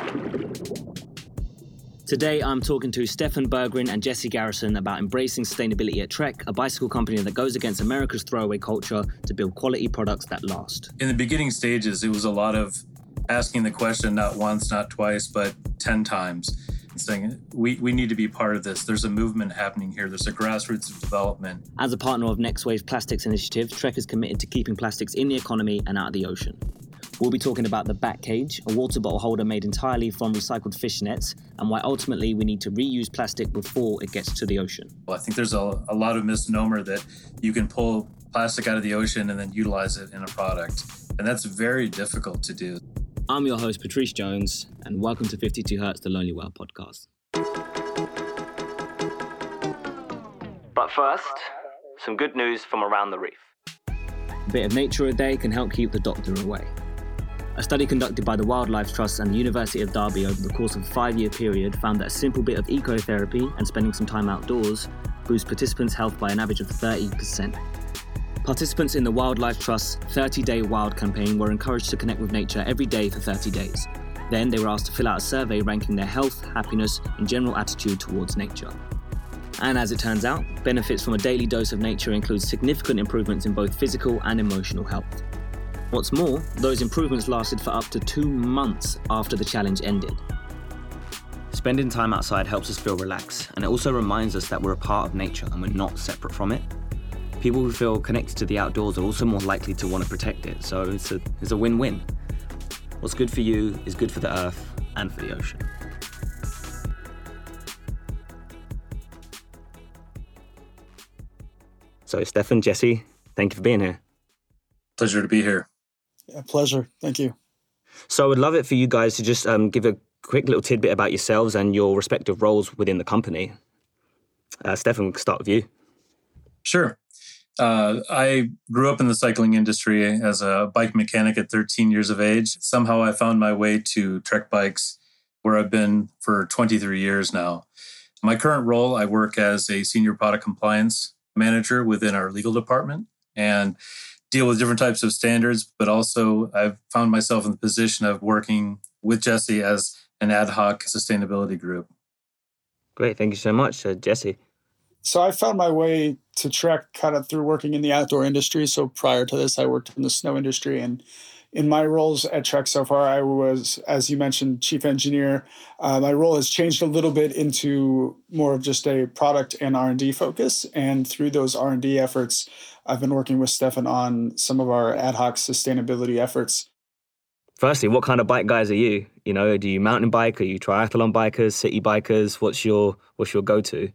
Today, I'm talking to Stefan Berggren and Jesse Garrison about embracing sustainability at Trek, a bicycle company that goes against America's throwaway culture to build quality products that last. In the beginning stages, it was a lot of asking the question not once, not twice, but 10 times, saying, we need to be part of this. There's a movement happening here. There's a grassroots of development. As a partner of Next Wave's Plastics Initiative, Trek is committed to keeping plastics in the economy and out of the ocean. We'll be talking about the Bat Cage, a water bottle holder made entirely from recycled fish nets, and why ultimately we need to reuse plastic before it gets to the ocean. Well, I think there's a lot of misnomer that you can pull plastic out of the ocean and then utilize it in a product. And that's very difficult to do. I'm your host, Patrice Jones, and welcome to 52 Hertz, the Lonely Whale podcast. But first, some good news from around the reef. A bit of nature a day can help keep the doctor away. A study conducted by the Wildlife Trust and the University of Derby over the course of a 5-year period found that a simple bit of ecotherapy and spending some time outdoors boosts participants' health by an average of 30%. Participants in the Wildlife Trust's 30-Day Wild campaign were encouraged to connect with nature every day for 30 days. Then they were asked to fill out a survey ranking their health, happiness, and general attitude towards nature. And as it turns out, benefits from a daily dose of nature include significant improvements in both physical and emotional health. What's more, those improvements lasted for up to 2 months after the challenge ended. Spending time outside helps us feel relaxed, and it also reminds us that we're a part of nature and we're not separate from it. People who feel connected to the outdoors are also more likely to want to protect it, so it's a win-win. What's good for you is good for the earth and for the ocean. So Stefan, Jesse, thank you for being here. Pleasure to be here. A pleasure. Thank you. So I would love it for you guys to just give a quick little tidbit about yourselves and your respective roles within the company. Stefan, we can start with you. Sure. I grew up in the cycling industry as a bike mechanic at 13 years of age. Somehow I found my way to Trek Bikes, where I've been for 23 years now. My current role, I work as a senior product compliance manager within our legal department and deal with different types of standards, but also I've found myself in the position of working with Jesse as an ad hoc sustainability group. Great. Thank you so much, Jesse. So I found my way to Trek kind of through working in the outdoor industry. So prior to this, I worked in the snow industry. And in my roles at Trek so far, I was, as you mentioned, chief engineer. My role has changed a little bit into more of just a product and R&D focus. And through those R&D efforts, I've been working with Stefan on some of our ad hoc sustainability efforts. Firstly, what kind of bike guys are you? You know, do you mountain bike? Are you triathlon bikers, city bikers? What's your go-to?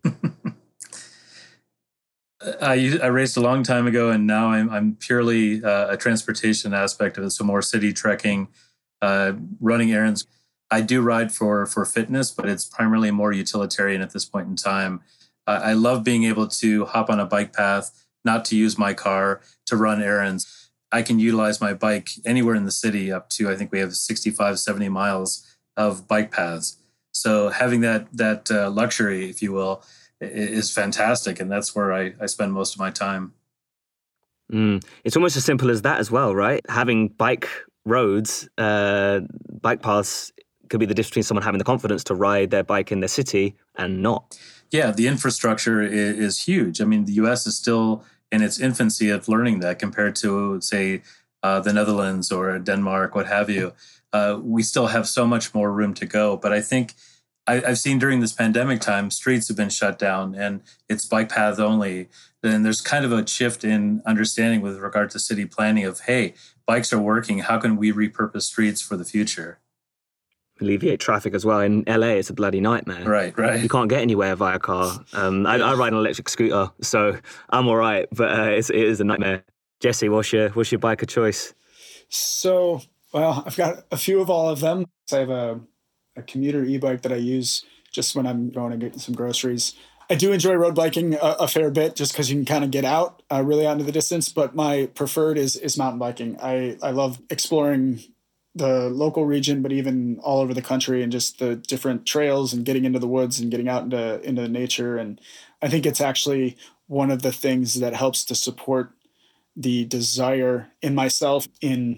I raced a long time ago, and now I'm purely a transportation aspect of it. So more city trekking, running errands. I do ride for fitness, but it's primarily more utilitarian at this point in time. I love being able to hop on a bike path, not to use my car to run errands. I can utilize my bike anywhere in the city up to, I think we have 65, 70 miles of bike paths. So having that luxury, if you will, is fantastic. And that's where I spend most of my time. It's almost as simple as that as well, right? Having bike roads, bike paths could be the difference between someone having the confidence to ride their bike in their city and not. Yeah, the infrastructure is huge. I mean, the US is still in its infancy of learning that compared to, say, the Netherlands or Denmark, what have you. We still have so much more room to go. But I think I've seen during this pandemic time, streets have been shut down and it's bike paths only. Then there's kind of a shift in understanding with regard to city planning of, hey, bikes are working. How can we repurpose streets for the future? Alleviate traffic as well. In LA, it's a bloody nightmare. Right. You can't get anywhere via car. I ride an electric scooter, so I'm all right, but it is a nightmare. Jesse, what's your biker choice? So, well, I've got a few of all of them. I have a commuter e-bike that I use just when I'm going to get some groceries. I do enjoy road biking a fair bit just because you can kind of get out really out into the distance, but my preferred is mountain biking. I love exploring the local region, but even all over the country and just the different trails and getting into the woods and getting out into nature. And I think it's actually one of the things that helps to support the desire in myself in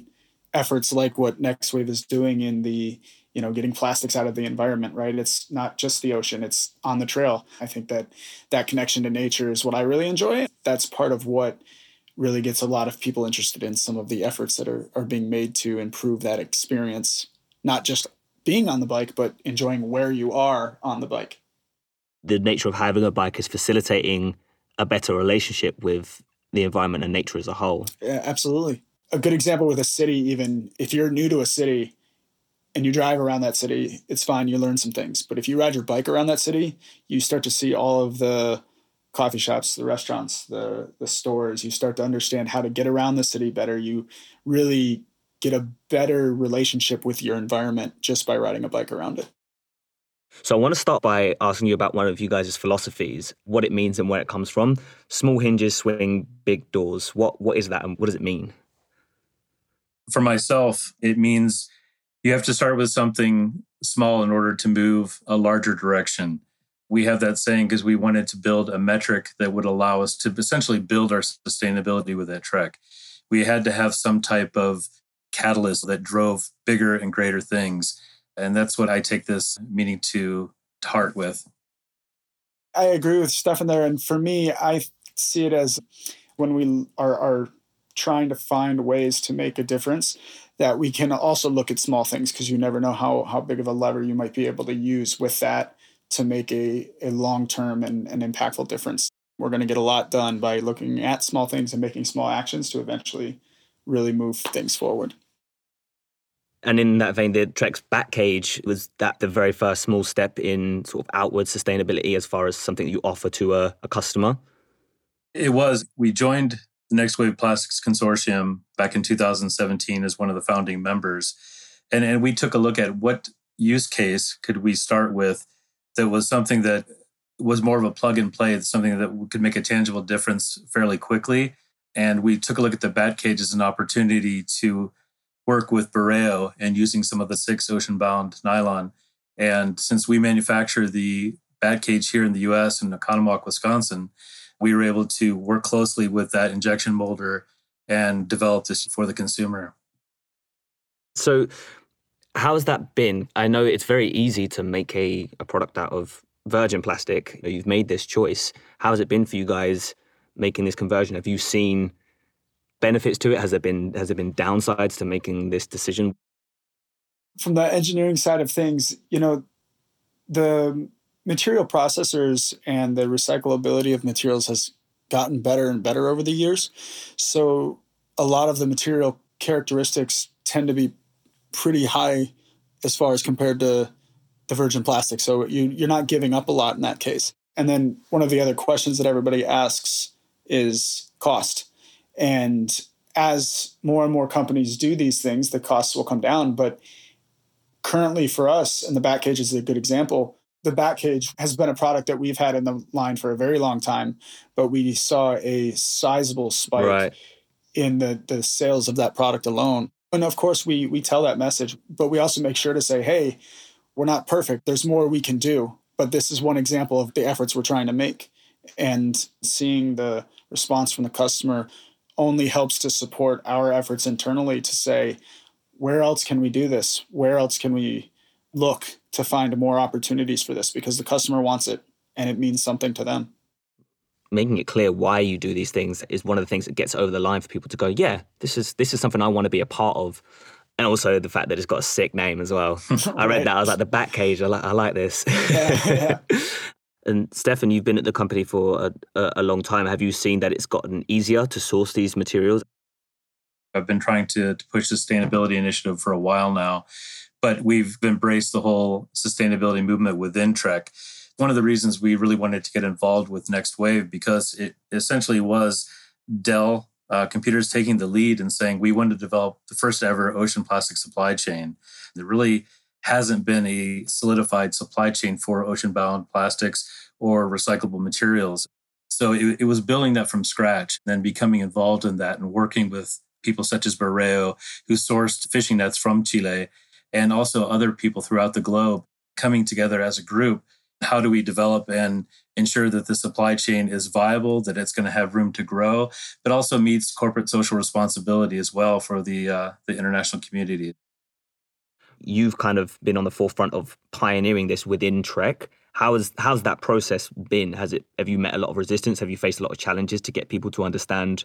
efforts like what NextWave is doing in the, getting plastics out of the environment, right? It's not just the ocean, it's on the trail. I think that connection to nature is what I really enjoy. That's part of what really gets a lot of people interested in some of the efforts that are being made to improve that experience, not just being on the bike, but enjoying where you are on the bike. The nature of having a bike is facilitating a better relationship with the environment and nature as a whole. Yeah, absolutely. A good example with a city, even if you're new to a city and you drive around that city, it's fine, you learn some things. But if you ride your bike around that city, you start to see all of the coffee shops, the restaurants, the stores. You start to understand how to get around the city better. You really get a better relationship with your environment just by riding a bike around it. So I want to start by asking you about one of you guys' philosophies, what it means and where it comes from. Small hinges swing big doors. What is that and what does it mean? For myself, it means you have to start with something small in order to move a larger direction. We have that saying because we wanted to build a metric that would allow us to essentially build our sustainability with that trek. We had to have some type of catalyst that drove bigger and greater things. And that's what I take this meeting to heart with. I agree with Stefan there. And for me, I see it as when we are trying to find ways to make a difference, that we can also look at small things, because you never know how big of a lever you might be able to use with that to make a long-term and impactful difference. We're going to get a lot done by looking at small things and making small actions to eventually really move things forward. And in that vein, the Trek's back cage, was that the very first small step in sort of outward sustainability as far as something that you offer to a customer? It was. We joined the NextWave Plastics Consortium back in 2017 as one of the founding members. And we took a look at what use case could we start with that was something that was more of a plug and play, something that could make a tangible difference fairly quickly. And we took a look at the bat cage as an opportunity to work with Borreo and using some of the 6 ocean-bound nylon. And since we manufacture the bat cage here in the U.S. in Oconomowoc, Wisconsin, we were able to work closely with that injection molder and develop this for the consumer. So how has that been? I know it's very easy to make a product out of virgin plastic. You've made this choice. How has it been for you guys making this conversion? Have you seen benefits to it? Has there been downsides to making this decision? From the engineering side of things, the material processors and the recyclability of materials has gotten better and better over the years. So a lot of the material characteristics tend to be pretty high as far as compared to the virgin plastic. So you're not giving up a lot in that case. And then one of the other questions that everybody asks is cost. And as more and more companies do these things, the costs will come down. But currently for us, and the bat cage is a good example, the bat cage has been a product that we've had in the line for a very long time, but we saw a sizable spike in the sales of that product alone. And of course, we tell that message, but we also make sure to say, hey, we're not perfect. There's more we can do. But this is one example of the efforts we're trying to make. And seeing the response from the customer only helps to support our efforts internally to say, where else can we do this? Where else can we look to find more opportunities for this? Because the customer wants it and it means something to them. Making it clear why you do these things is one of the things that gets over the line for people to go, yeah, this is something I want to be a part of. And also the fact that it's got a sick name as well. I read that. I was like, the bat cage. I like this. Yeah. And Stefan, you've been at the company for a long time. Have you seen that it's gotten easier to source these materials? I've been trying to push the sustainability initiative for a while now, but we've embraced the whole sustainability movement within Trek. One of the reasons we really wanted to get involved with NextWave, because it essentially was Dell Computers taking the lead and saying we wanted to develop the first ever ocean plastic supply chain. There really hasn't been a solidified supply chain for ocean-bound plastics or recyclable materials. So it was building that from scratch, and then becoming involved in that and working with people such as Borreo, who sourced fishing nets from Chile, and also other people throughout the globe, coming together as a group How do we develop and ensure that the supply chain is viable, that it's going to have room to grow, but also meets corporate social responsibility as well for the international community? You've kind of been on the forefront of pioneering this within Trek. How's that process been? Have you met a lot of resistance? Have you faced a lot of challenges to get people to understand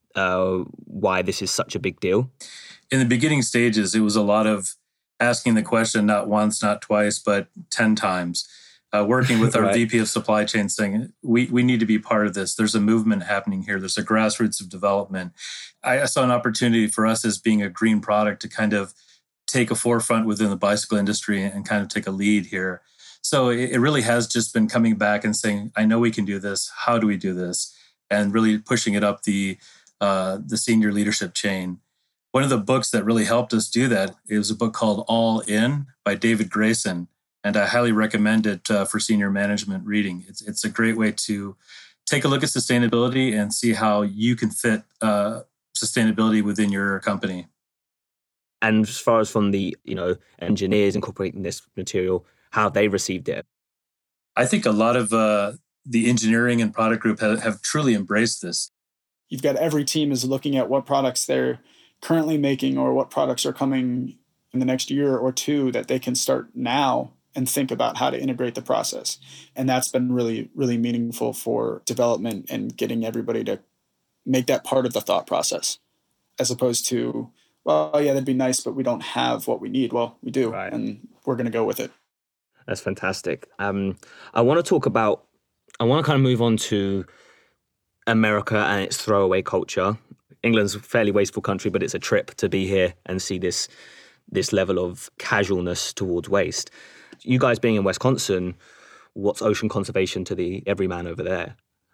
why this is such a big deal? In the beginning stages, it was a lot of asking the question not once, not twice, but 10 times. Working with our Right. VP of supply chain saying, we need to be part of this. There's a movement happening here. There's a grassroots of development. I saw an opportunity for us as being a green product to kind of take a forefront within the bicycle industry and kind of take a lead here. So it really has just been coming back and saying, I know we can do this. How do we do this? And really pushing it up the senior leadership chain. One of the books that really helped us do that is a book called All In by David Grayson. And I highly recommend it for senior management reading. It's a great way to take a look at sustainability and see how you can fit sustainability within your company. And as far as from the engineers incorporating this material, how they received it? I think a lot of the engineering and product group have truly embraced this. You've got every team is looking at what products they're currently making or what products are coming in the next year or two that they can start now and think about how to integrate the process. And that's been really, really meaningful for development and getting everybody to make that part of the thought process, as opposed to, well, yeah, that'd be nice, but we don't have what we need. Well, we do, Right. and we're going to go with it. That's fantastic. I want to kind of move on to America and its throwaway culture. England's a fairly wasteful country, but it's a trip to be here and see this level of casualness towards waste. You guys being in Wisconsin, what's ocean conservation to the everyman over there?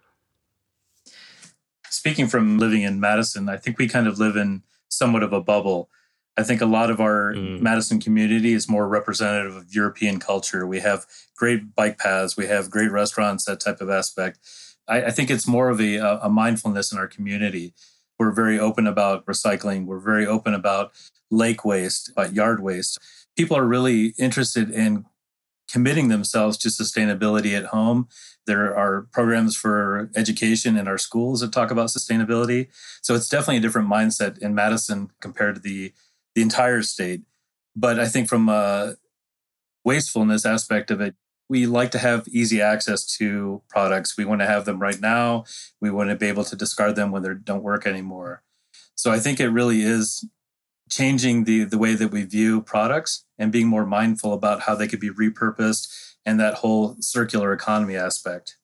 Speaking from living in Madison, I think we kind of live in somewhat of a bubble. I think a lot of our Madison community is more representative of European culture. We have great bike paths. We have great restaurants, that type of aspect. I think it's more of a mindfulness in our community. We're very open about recycling. We're very open about lake waste, yard waste. People are really interested in committing themselves to sustainability at home. There are programs for education in our schools that talk about sustainability. So it's definitely a different mindset in Madison compared to the entire state. But I think from a wastefulness aspect of it, we like to have easy access to products. We want to have them right now. We want to be able to discard them when they don't work anymore. So I think it really is changing the way that we view products and being more mindful about how they could be repurposed and that whole circular economy aspect.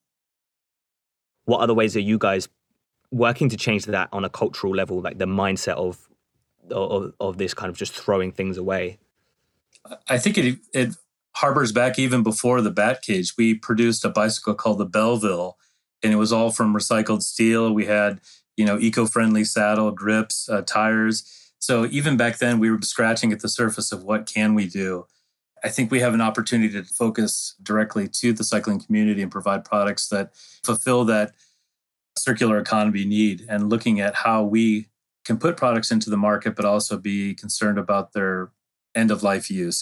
What other ways are you guys working to change that on a cultural level, like the mindset of this kind of just throwing things away? I think it harbors back even before the Bat Cage. We produced a bicycle called the Belleville, and it was all from recycled steel. We had, eco-friendly saddle, grips, tires. So even back then, we were scratching at the surface of what can we do. I think we have an opportunity to focus directly to the cycling community and provide products that fulfill that circular economy need, and looking at how we can put products into the market, but also be concerned about their end-of-life use.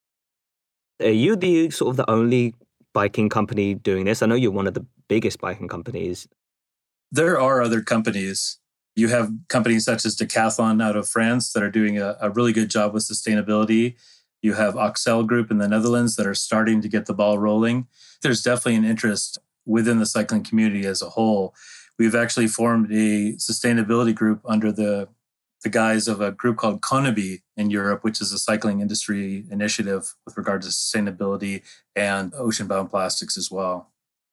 Are you the sort of the only biking company doing this? I know you're one of the biggest biking companies. There are other companies. You have companies such as Decathlon out of France that are doing a really good job with sustainability. You have Axel Group in the Netherlands that are starting to get the ball rolling. There's definitely an interest within the cycling community as a whole. We've actually formed a sustainability group under the guise of a group called Konabi in Europe, which is a cycling industry initiative with regard to sustainability and ocean-bound plastics as well.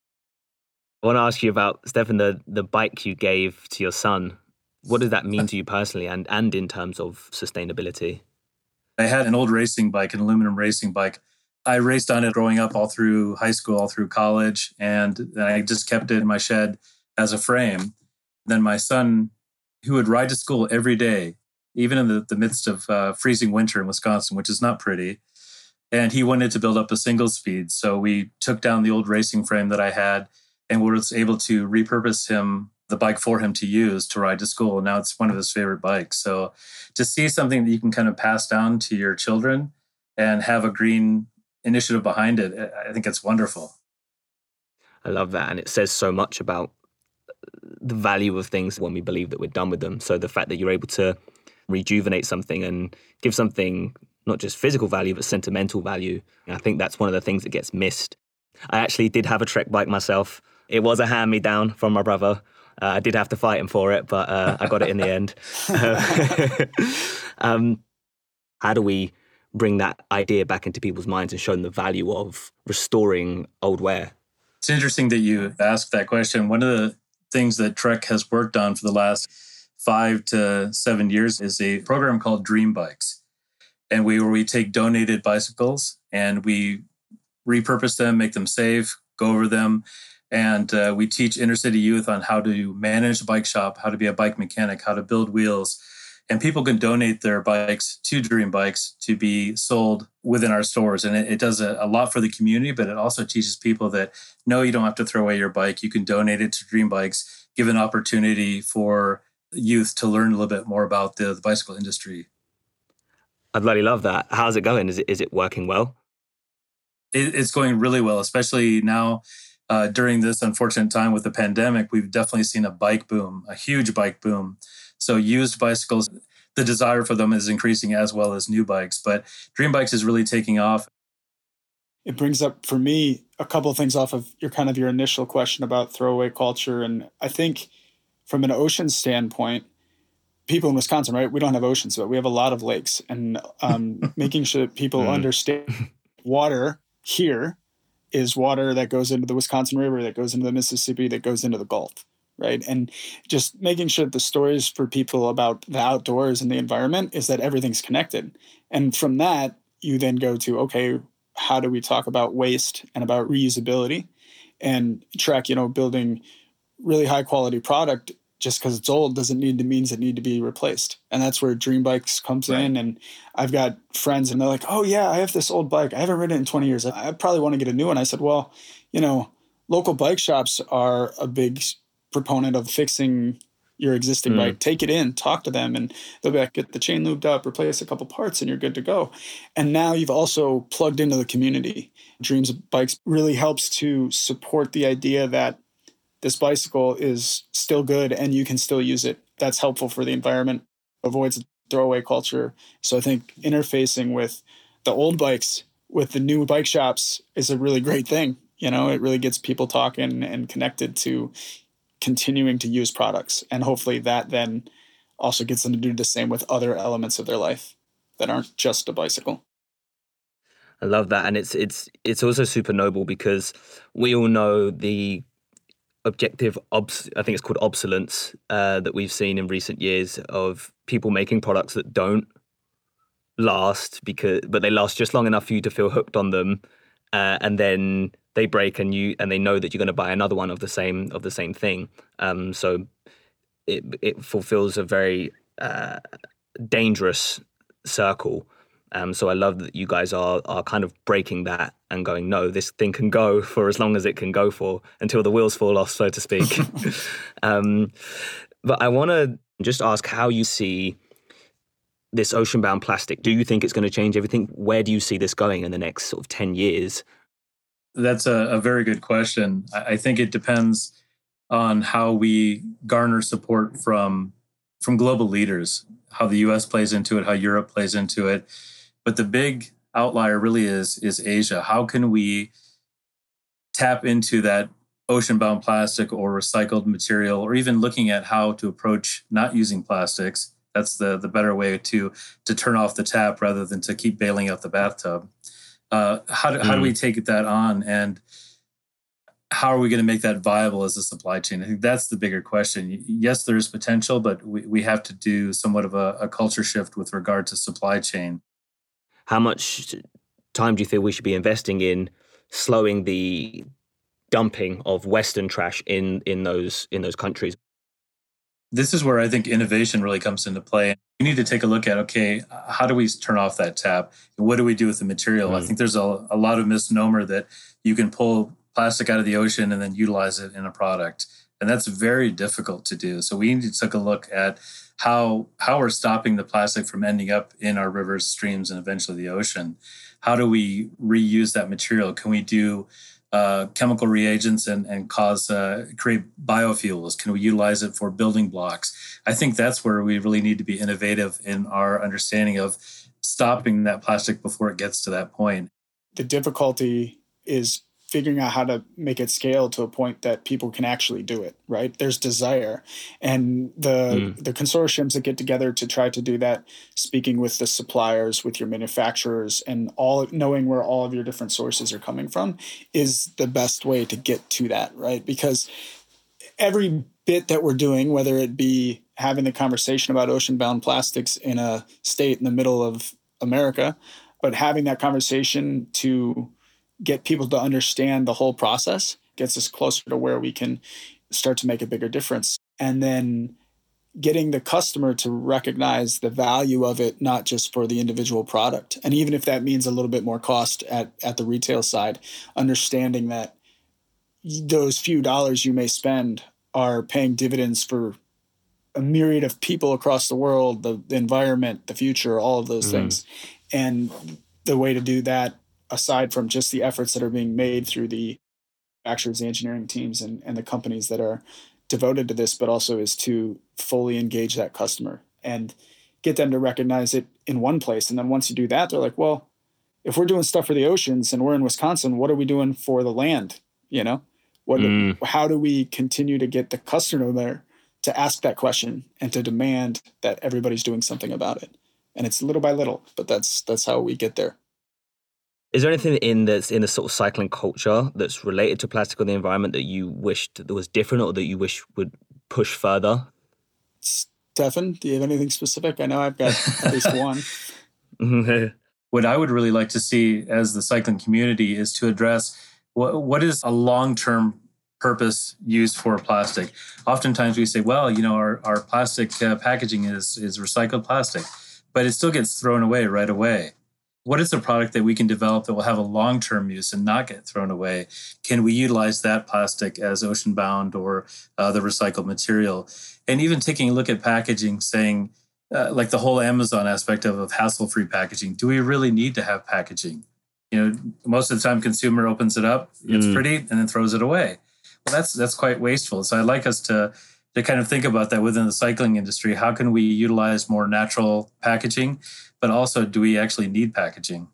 I want to ask you about, Stefan, the bike you gave to your son. What does that mean to you personally and in terms of sustainability? I had an old racing bike, an aluminum racing bike. I raced on it growing up all through high school, all through college, and I just kept it in my shed as a frame. Then my son, who would ride to school every day, even in the midst of freezing winter in Wisconsin, which is not pretty, and he wanted to build up a single speed. So we took down the old racing frame that I had and was able to repurpose the bike for him to use to ride to school. Now it's one of his favorite bikes. So to see something that you can kind of pass down to your children and have a green initiative behind it, I think it's wonderful. I love that. And it says so much about the value of things when we believe that we're done with them. So the fact that you're able to rejuvenate something and give something not just physical value, but sentimental value, I think that's one of the things that gets missed. I actually did have a Trek bike myself. It was a hand-me-down from my brother. I did have to fight him for it, but I got it in the end. How do we bring that idea back into people's minds and show them the value of restoring old wear? It's interesting that you asked that question. One of the things that Trek has worked on for the last 5 to 7 years is a program called Dream Bikes. And where we take donated bicycles and we repurpose them, make them safe, go over them. And we teach inner city youth on how to manage a bike shop, how to be a bike mechanic, how to build wheels. And people can donate their bikes to Dream Bikes to be sold within our stores. And it does a lot for the community, but it also teaches people that, no, you don't have to throw away your bike. You can donate it to Dream Bikes, give an opportunity for youth to learn a little bit more about the bicycle industry. I bloody love that. How's it going? Is it working well? It's going really well, especially now during this unfortunate time with the pandemic. We've definitely seen a bike boom, a huge bike boom. So used bicycles, the desire for them is increasing as well as new bikes. But Dream Bikes is really taking off. It brings up for me a couple of things off of your initial question about throwaway culture. And I think from an ocean standpoint, people in Wisconsin, right? We don't have oceans, but we have a lot of lakes. And making sure that people understand water here is water that goes into the Wisconsin River, that goes into the Mississippi, that goes into the Gulf, right? And just making sure that the stories for people about the outdoors and the environment is that everything's connected. And from that, you then go to, okay, how do we talk about waste and about reusability? And Trek, building really high quality product just because it's old doesn't means it need to be replaced. And that's where Dream Bikes comes in. And I've got friends and they're like, oh yeah, I have this old bike. I haven't ridden it in 20 years. I probably want to get a new one. I said, well, local bike shops are a big proponent of fixing your existing bike. Take it in, talk to them, and they'll be like, get the chain lubed up, replace a couple parts, and you're good to go. And now you've also plugged into the community. Dreams Bikes really helps to support the idea that this bicycle is still good and you can still use it. That's helpful for the environment, avoids throwaway culture. So I think interfacing with the old bikes with the new bike shops is a really great thing. It really gets people talking and connected to continuing to use products. And hopefully that then also gets them to do the same with other elements of their life that aren't just a bicycle. I love that. And it's also super noble because we all know the objective, I think it's called obsolescence, that we've seen in recent years of people making products that don't last but they last just long enough for you to feel hooked on them, and then they break and they know that you're going to buy another one of the same thing. So it fulfills a very dangerous circle. So I love that you guys are kind of breaking that and going, no, this thing can go for as long as it can go for, until the wheels fall off, so to speak. But I want to just ask how you see this ocean-bound plastic. Do you think it's going to change everything? Where do you see this going in the next sort of 10 years? That's a very good question. I think it depends on how we garner support from global leaders, how the U.S. plays into it, how Europe plays into it. But the big outlier really is Asia. How can we tap into that ocean-bound plastic or recycled material, or even looking at how to approach not using plastics? That's the better way to turn off the tap rather than to keep bailing out the bathtub. How do we take that on, and how are we going to make that viable as a supply chain? I think that's the bigger question. Yes, there is potential, but we have to do somewhat of a culture shift with regard to supply chain. How much time do you feel we should be investing in slowing the dumping of Western trash in those countries? This is where I think innovation really comes into play. We need to take a look at, okay, how do we turn off that tap? What do we do with the material? I think there's a lot of misnomer that you can pull plastic out of the ocean and then utilize it in a product. And that's very difficult to do. So we need to take a look at how we're stopping the plastic from ending up in our rivers, streams, and eventually the ocean. How do we reuse that material? Can we do chemical reagents and create biofuels? Can we utilize it for building blocks? I think that's where we really need to be innovative in our understanding of stopping that plastic before it gets to that point. The difficulty is figuring out how to make it scale to a point that people can actually do it, right? There's desire. And the consortiums that get together to try to do that, speaking with the suppliers, with your manufacturers, and all knowing where all of your different sources are coming from is the best way to get to that, right? Because every bit that we're doing, whether it be having the conversation about ocean-bound plastics in a state in the middle of America, but having that conversation to get people to understand the whole process gets us closer to where we can start to make a bigger difference. And then getting the customer to recognize the value of it, not just for the individual product. And even if that means a little bit more cost at the retail side, understanding that those few dollars you may spend are paying dividends for a myriad of people across the world, the environment, the future, all of those things. And the way to do that, aside from just the efforts that are being made through the manufacturers, the engineering teams, and the companies that are devoted to this, but also is to fully engage that customer and get them to recognize it in one place. And then once you do that, they're like, well, if we're doing stuff for the oceans and we're in Wisconsin, what are we doing for the land? You know, how do we continue to get the customer there to ask that question and to demand that everybody's doing something about it? And it's little by little, but that's how we get there. Is there anything that's in the sort of cycling culture that's related to plastic or the environment that you wished that was different or that you wish would push further? Stefan, do you have anything specific? I know I've got at least one. What I would really like to see as the cycling community is to address what is a long-term purpose used for plastic. Oftentimes we say, well, you know, our plastic packaging is recycled plastic, but it still gets thrown away right away. What is a product that we can develop that will have a long-term use and not get thrown away? Can we utilize that plastic as ocean-bound or the recycled material? And even taking a look at packaging, saying, like the whole Amazon aspect of hassle-free packaging, do we really need to have packaging? You know, most of the time, consumer opens it up, it's pretty, and then throws it away. Well, that's quite wasteful. So I'd like us to kind of think about that within the cycling industry. How can we utilize more natural packaging? But also, do we actually need packaging?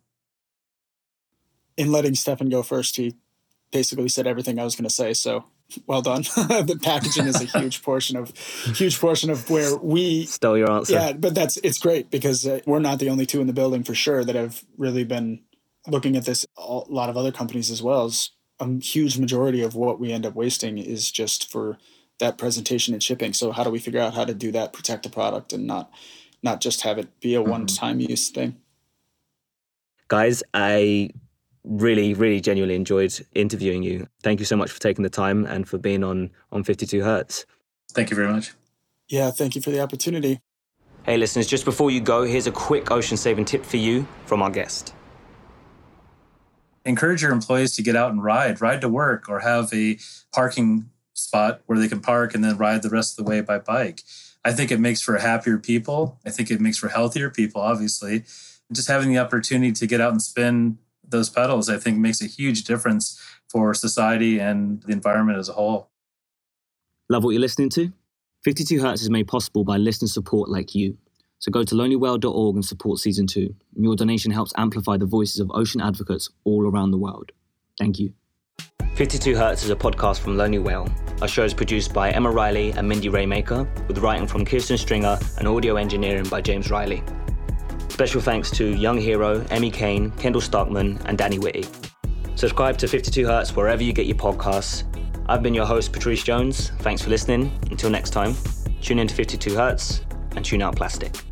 In letting Stefan go first, he basically said everything I was going to say. So well done. The packaging is a huge portion of where we stole your answer. Yeah, but it's great because we're not the only two in the building for sure that have really been looking at this. A lot of other companies as well. As a huge majority of what we end up wasting is just for that presentation and shipping. So how do we figure out how to do that, protect the product, and not just have it be a one-time use thing? Guys, I really, really genuinely enjoyed interviewing you. Thank you so much for taking the time and for being on 52 Hertz. Thank you very much. Yeah, thank you for the opportunity. Hey, listeners, just before you go, here's a quick ocean-saving tip for you from our guest. Encourage your employees to get out and ride to work, or have a parking spot where they can park and then ride the rest of the way by bike. I think it makes for happier people. I think it makes for healthier people, obviously. Just having the opportunity to get out and spin those pedals, I think, makes a huge difference for society and the environment as a whole. Love what you're listening to? 52 Hertz is made possible by listener support like you. So go to lonelywhale.org and support Season 2. Your donation helps amplify the voices of ocean advocates all around the world. Thank you. 52 Hertz is a podcast from Lonely Whale. Our show is produced by Emma Riley and Mindy Raymaker, with writing from Kirsten Stringer and audio engineering by James Riley. Special thanks to Young Hero, Emmy Kane, Kendall Stockman, and Danny Whitty. Subscribe to 52 Hertz wherever you get your podcasts. I've been your host, Patrice Jones. Thanks for listening. Until next time, tune in to 52 Hertz and tune out plastic.